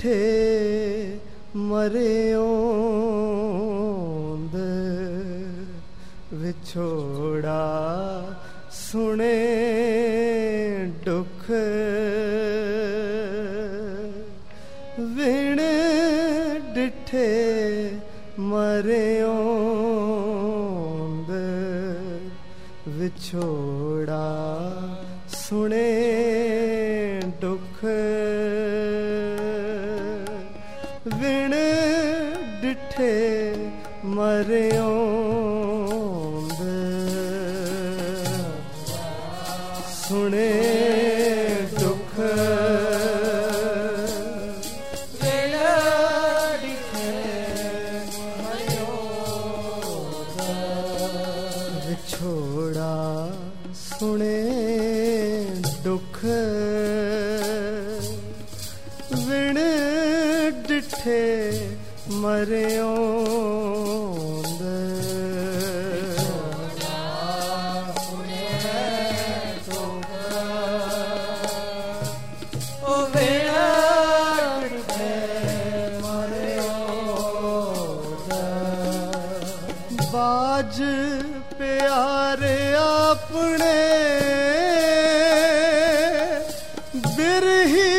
डिठे मरियोंद विछोड़ा सुने दुख विण डिठे मरियोंद विछोड़ा सुने दुख विण डिठे मरियोंद सुने दुख विण डिठे मरियोंद विछोड़ा सुने दुख विण डिठे मरियोंद बाज प्यारे अपने बिरही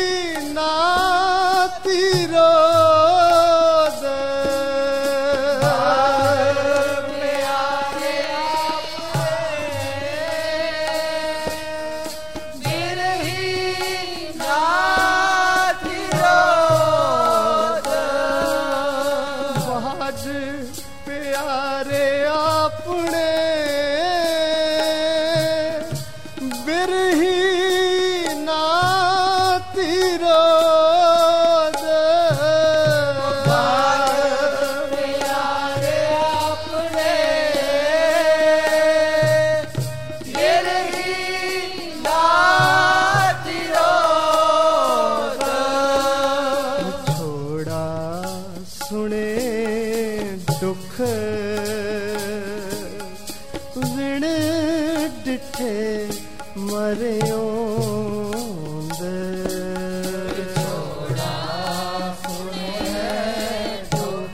नाती रोद प्यारे बिरही नाती रोद बाज प्यारे अपने बिरही नाती रोद प्यारे अपने बिरही नाती रोद छोड़ा सुने दुख विण डिठे मरियोंद छोड़ा सुने दुख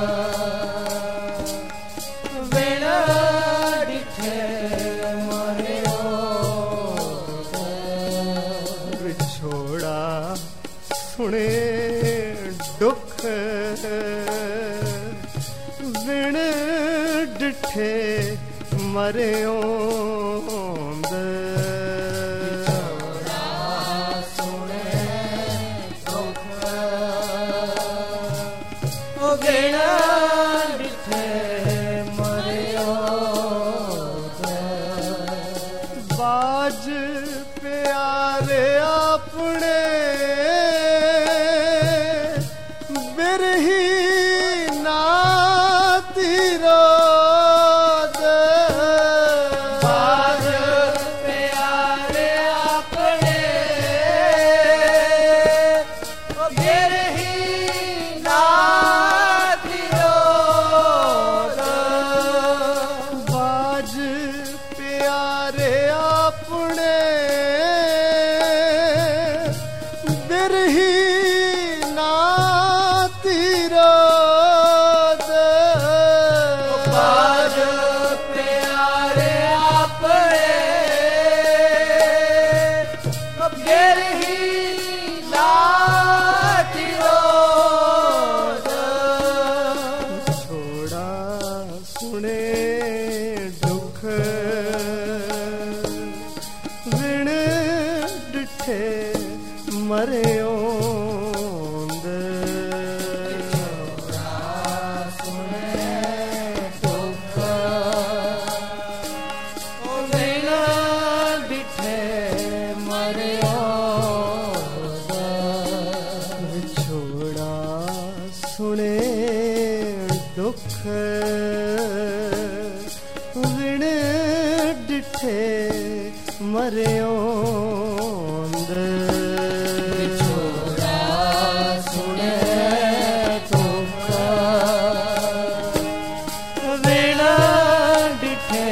विण डिठे मरियोंद विछोड़ा सुने दुख विण डिठे मरियोंद सुने दुख विण डिठे मरियोंद बाज प्यारे अपने बिरही नाती रोद बाज प्यारे अपने बिरही नाती रोद बाज प्यारे अपने बिरही नाती रोद बाज प्यारे अपने बिरही नाती रोद छोड़ा सुने दुख विण डिठे मरियोंद सुने दुख विण डिठे मरियोंद विछोड़ा सुने दुख विण डिठे मरियोंद विछोड़ा सुने दुख विण डिठे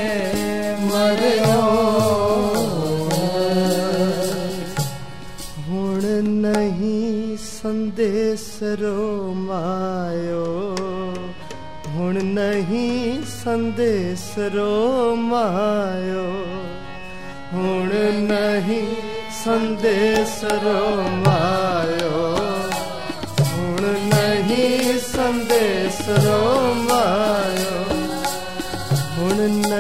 मरियोंद हुण नहीं संदेह संदेसरो मायो हुण नहीं संदेसरो मायो हुण नहीं संदेसरो मायो हुण नहीं संदेसरो मायो हुण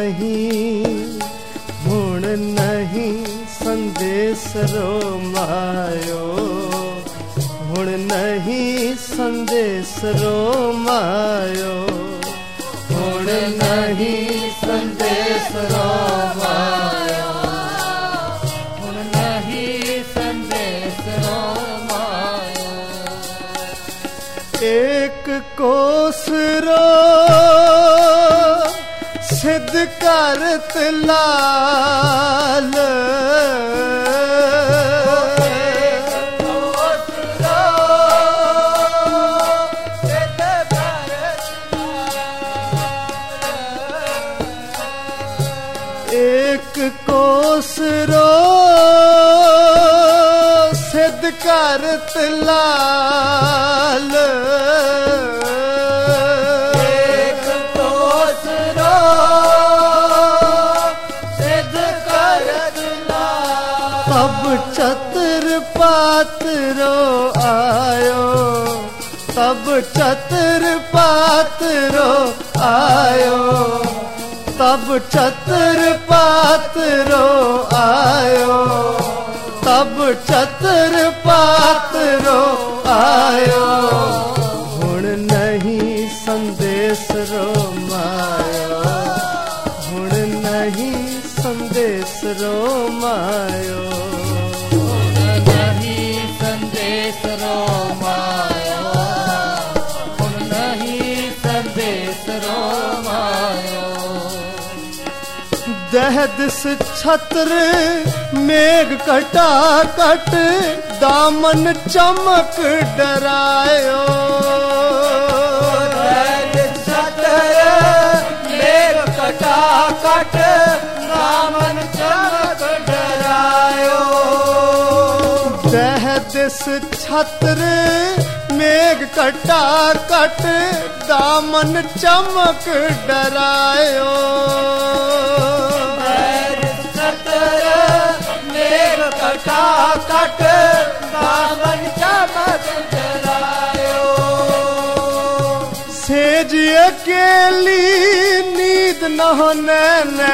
नहीं संदेसरो मायो हुण नहीं संदेसरो मायो हुण नहीं संदेसरो मायो हुण नहीं संदेसरो मायो एक कोसरो सिद्ध करत लाल एक कोसरो सिद्ध करत लाल एक कोसरो सिद्ध करत लाल तब चतुर पात्रो आयो तब चतुर पात्रो आयो तब चतुर पात्रो आयो तब चतुर पात्रो आयो हुण नहीं संदेसरो मायो हुण नहीं संदेसरो मायो हुण नहीं संदेसरो मायो हुण नहीं संदेसरो मायो दहदिस छत्र मेघ कटा कट दामन चमक डरायो दहदिस छत्र मेघ कटा कट दामन चमक डरायो दहदिस छत्र मेघ कटा कट दामन चमक डरायो कटा कट दामन चमक डरायो सेज अकेली नींद न होने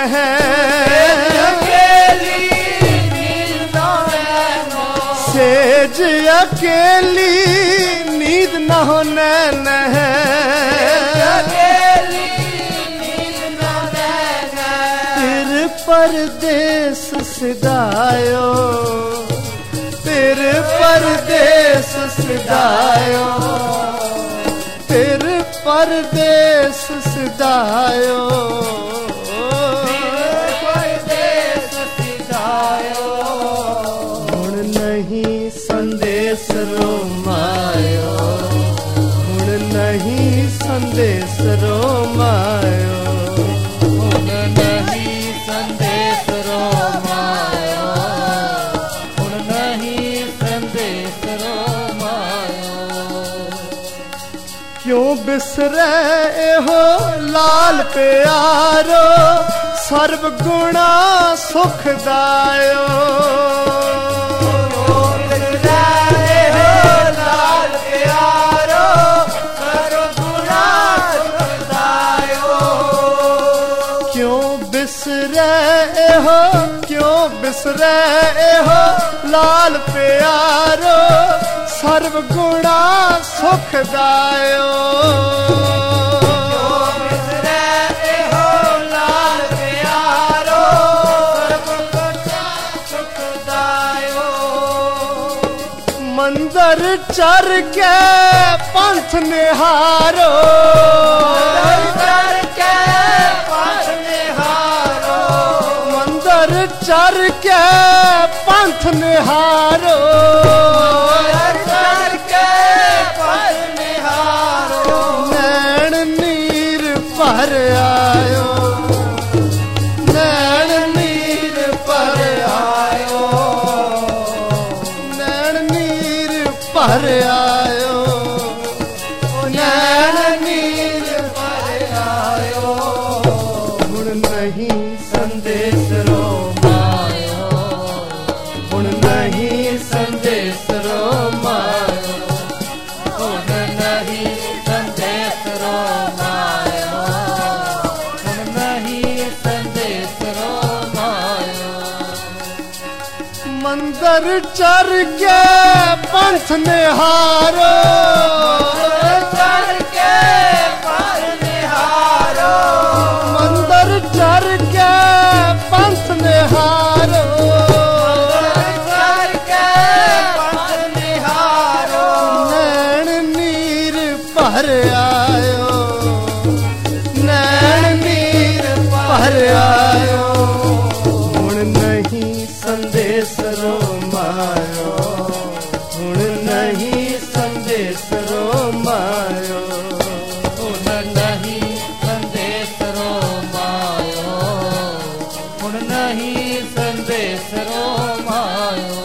अकेली नींद सेज अकेली नींद न होने परदेस सिधायो तेरे परदेस सिधायो तेरे परदेस सिधायो परदेस सिधायो हुण नहीं संदेसरो मायो हुण नहीं संदेसरो मायो क्यों बिसरे हो लाल प्यारो सर्व गुणा सुखदायो लाल प्यारो सर्व गुणा सुखदायो क्यों बिसरे हो लाल प्यारो सर्व गुणा सुखदायो लाल प्यारो सर्व गुणा सुखदायो मंदिर चर के पंथ निहारो मंदिर चर के पंथ निहारो नैन नीर पर आयो नैन नीर पर आयो नैन नीर पर आयो संदेसरो मायो हुण नहीं संदेसरो मायो हुण नहीं संदेसरो मायो हुण नहीं संदेसरो मायो मंदिर चर के पंथ निहारो मंदिर चर के पंथ निहारो नैन नीर भर आयो नैन नीर भर आयो हुण नहीं संदेसरो मायो हुण नहीं संदेसरो मायो हुण नहीं संदेसरो मायो हुण नहीं संदेसरो मायो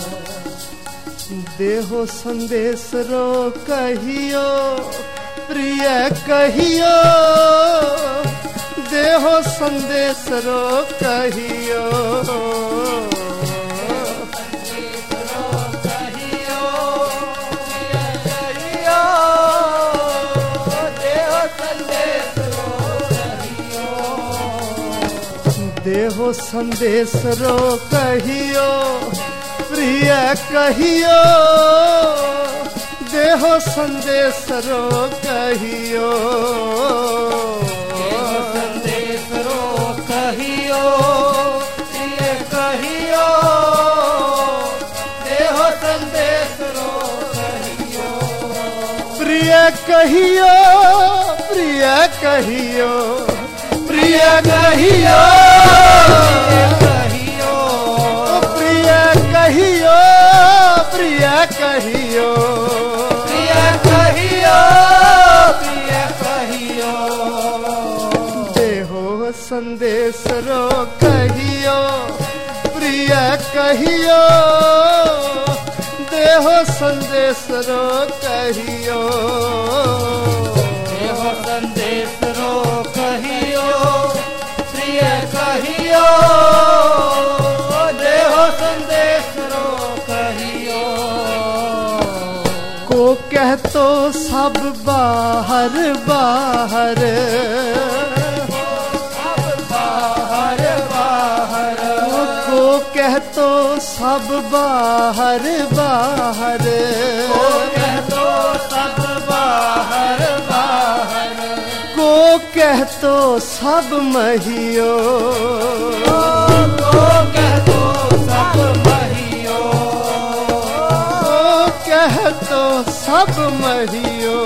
देहो संदेसरो कहियो प्रिय कहियो देहो संदेसरो कहियो देहो संदेसरो कहियो प्रिय कहियो देहो संदेसरो कहियो संदेसरो कहियो प्रिय कहियो देहो संदेसरो कहियो प्रिय कहियो प्रिय कहियो प्रिय कहियो प्रिय कहियो प्रिय कहियो प्रिय कहियो प्रिय कहियो देहो संदेसरो कहियो प्रिय कहियो देहो संदेसरो कहियो देहो संदेसरो कहियो प्रिय कहियो देहो संदेसरो कहियो को कह तो सब बाहर बाहर बाहर बाहर को कह तो सब बाहर बाहर कह तो सब बाहर बाहर को कह तो सब महियो कह तो सब महियो कह तो सब महियो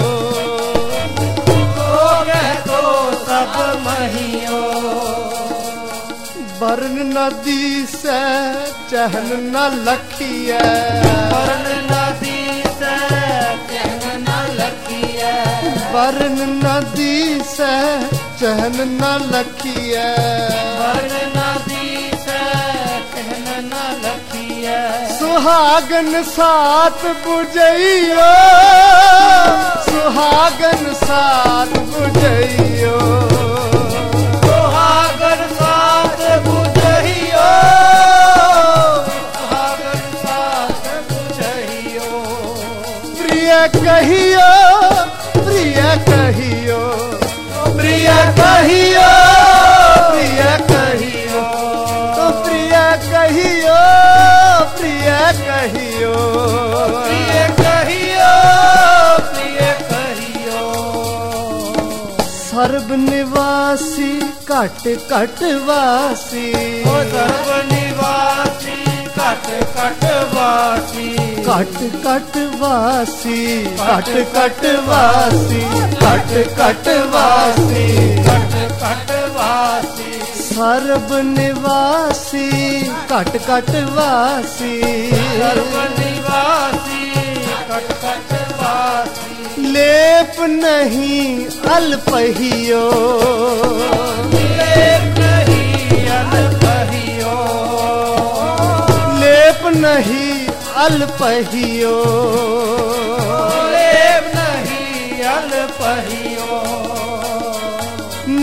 कह तो सब महियो वर्ण नदी से चहन न लखिए वर्ण नदी से चहन न लखिए वर्ण नदी से चहन न लखिए वर्ण नदी से चहन न लखिए सुहागन साथ बुझइयो सुहागन साथ बुझइयो सुहागन साथ बुझइयो सुहागन साथ बुझइयो प्रिय कहियो प्रिय कहियो प्रिय कहियो प्रिय कहियो तो प्रिय कहियो प्रिय कहियो प्रिय कहियो प्रिय कहियो सर्व निवासी कट कट वासी ओ सर्व निवासी कट कट वासी कट कट वासी कट कट वासी कट कट वासी कट कट वासी सर्व निवासी कट कट वासी सर्व निवासी कट कट वासी लेप नहीं अल्पहियो लेप नहीं अल्पहियो लेप नहीं अल्पहियो लेप नहीं अल्पहियो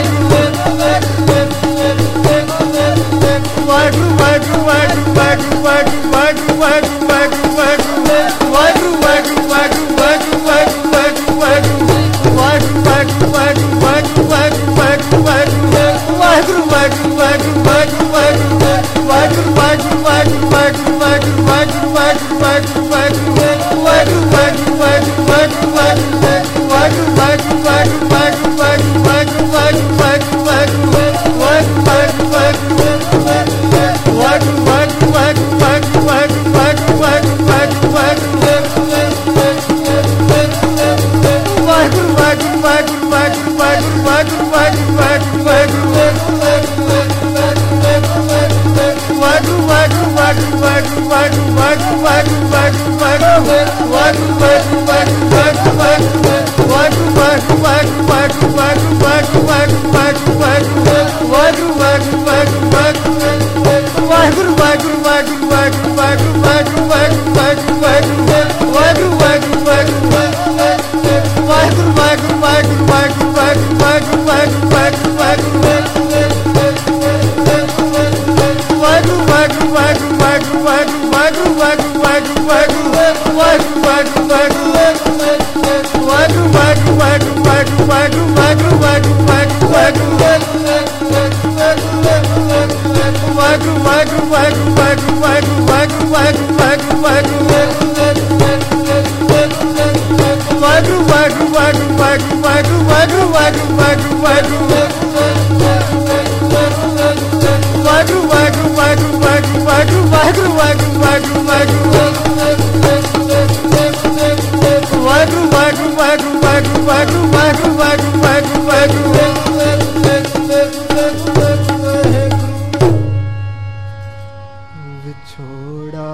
ਵਿਛੋੜਾ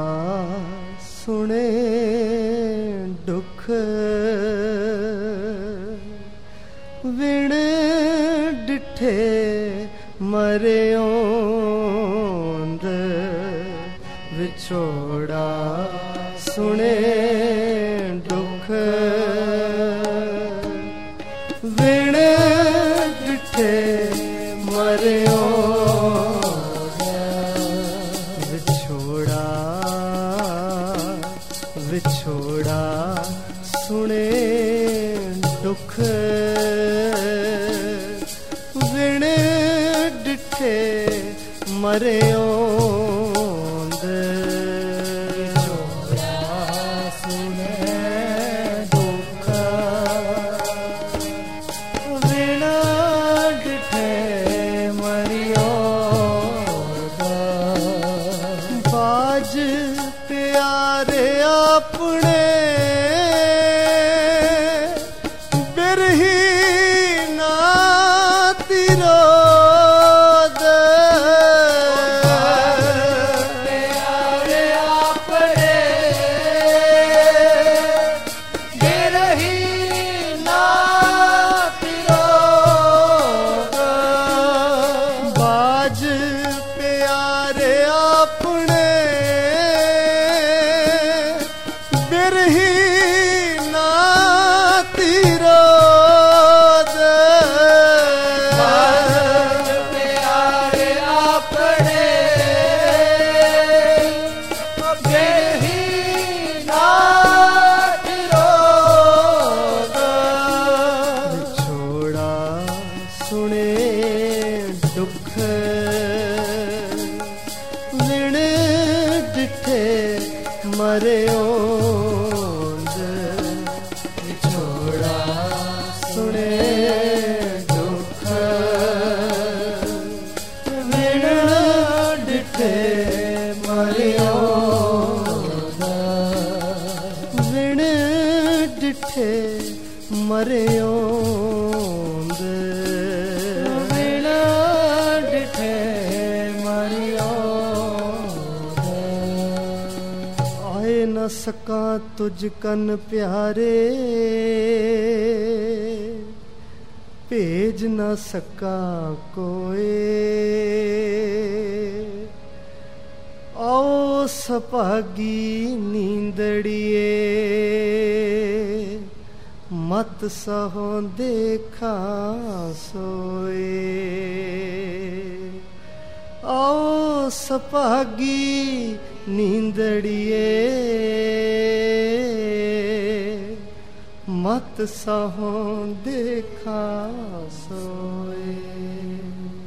ਸੁਣੇ ਦੁੱਖ ਵਿਣ ਡਿਠੇ ਮਰਿਓਂਦ ਵਿਛੋੜਾ ਸੁਣੇ ਦੁੱਖ ਵਿਣ ਡਿਠੇ ਮਰਿਓਂਦ ਵਿਛੋੜਾ ਸੁਣੇ ਦੁੱਖ ਵਿਣ ਡਿਠੇ ਮਰਿਓਂਦ ਵਿਛੋੜਾ ਸੁਣੇ ਦੁੱਖ ਵਿਣ ਡਿਠੇ ਮਰਿਓਂਦ ਬਾਜ ਪਿਆਰੇ ਆਪਣੇ ਬਿਰਹੀ ਨਾਤੀ ਰੋਦ ਪਿਆਰੇ ਆਪਣੇ ਬਿਰਹੀ ਨਾਤੀ ਰੋਦ ਬਾਜ ਪਿਆਰੇ ਆਪਣੇ ਬਿਰਹੀ ਨਾਤੀ ਰੋਦ ਪਿਆਰੇ ਆਪਣੇ ਬਿਰਹੀ ਨਾਤੀ ਰੋਦ ਵਿਛੋੜਾ ਸੁਣੇ ਦੁੱਖ ਵਿਣ ਡਿਠੇ ਮਰਿਓਂਦ ਵਿਛੋੜਾ ਸੁਣੇ ਦੁੱਖ ਵਿਣ ਡਿਠੇ ਮਰਿਓਂਦ ਵਿਣ ਡਿਠੇ ਮਰਿਓਂਦ ਵਿਣ ਡਿਠੇ ਮਰਿਓਂਦ ਆਏ ਨ ਸਕਾਂ ਤੁਝ ਕਨ ਪਿਆਰੇ ਭੇਜ ਨ ਸਕਾਂ ਕੋਏ ਆਓ ਸਭਾਗੀ ਨੀਂਦੜੀਏ ਮਤ ਸਹੋਂ ਦੇਖਾਂ ਸੋਏ आओ सपागी नींदड़िए मत साहों देखा सोए।